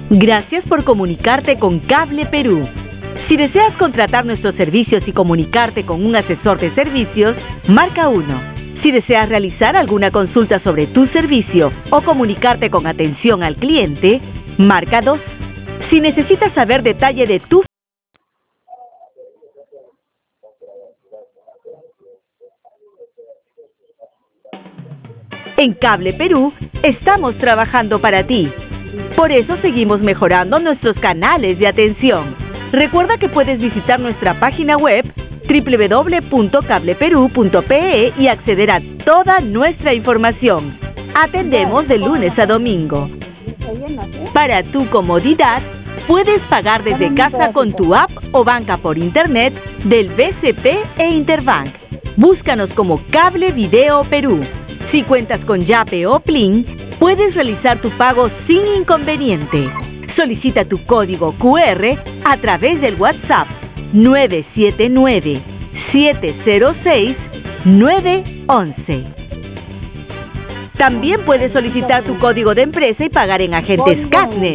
Gracias por comunicarte con Cable Perú. Si deseas contratar nuestros servicios y comunicarte con un asesor de servicios, marca 1. Si deseas realizar alguna consulta sobre tu servicio o comunicarte con atención al cliente, marca 2. Si necesitas saber detalle de tu En Cable Perú estamos trabajando para ti. Por eso seguimos mejorando nuestros canales de atención. Recuerda que puedes visitar nuestra página web www.cableperu.pe y acceder a toda nuestra información. Atendemos de lunes a domingo. Para tu comodidad, puedes pagar desde casa con tu app o banca por internet del BCP e Interbank. Búscanos como Cable Video Perú. Si cuentas con Yape o Plin, puedes realizar tu pago sin inconveniente. Solicita tu código QR a través del WhatsApp 979-706-911. También puedes solicitar tu código de empresa y pagar en agentes CACNET.